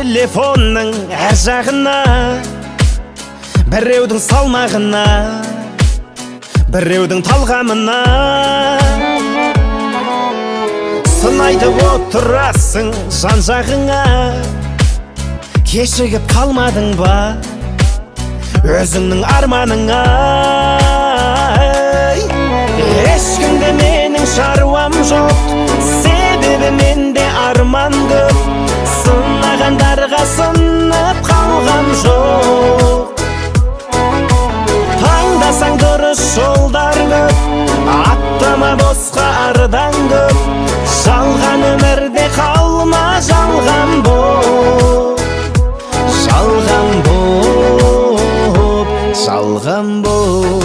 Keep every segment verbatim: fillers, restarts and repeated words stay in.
телефонның әр жағына, біреудің салмағына, біреудің талғамына сын айтып отырасың жан жағыңа. Кешігіп қалмадың ба өзіңнің арманыңа? Ешкімде менің шаруам жоқ, себебі менде арман көп. Сынағандарға сынып қалғам жоқ. Таңдасаң дұрыс жолдар көп, аттама босқа ардан көп. Жалған өмірде қалма, жалған боп, жалған боп, жалған боп.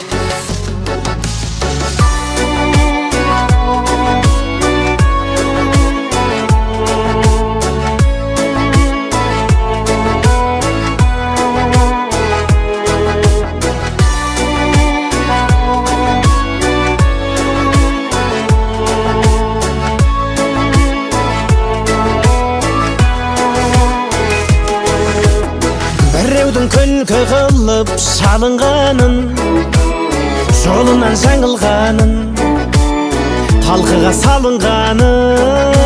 Біреудің күлкі қылып шалынғанын, жолынан жаңылғанын, талқыға салынғанын,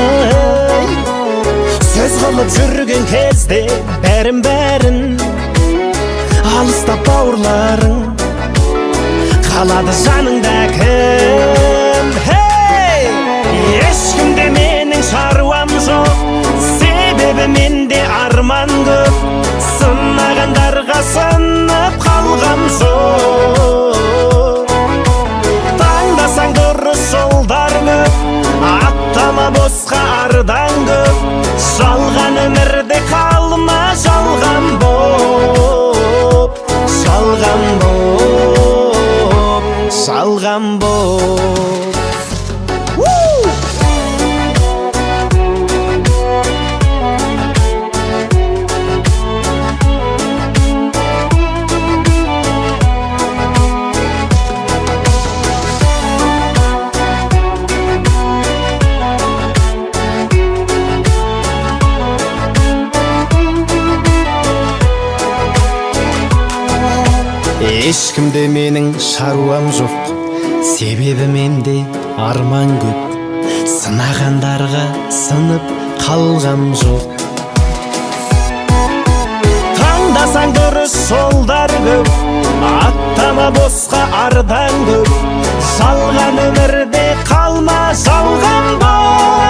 сөз қылып жүрген кезде бәрін-бәрін алыстап бауырларың қалады жаныңда кім? Хей! Ешкімде менің шаруам жоқ, себебі менде арман көп. Сынағандарға сынып қалғам жоқ. Таңдасаң дұрыс жолдар көп, аттама босқа ардан көп. Жалған өмірде қалма, жалған боп, жалған боп, жалған боп. Ешкімде менің шаруам жоқ, себебі менде арман көп. Сынағандарға сынып қалғам жоқ. Таңдасаң дұрыс жолдар көп, аттама босқа ардан көп. Жалған өмірде қалма, жалған боп.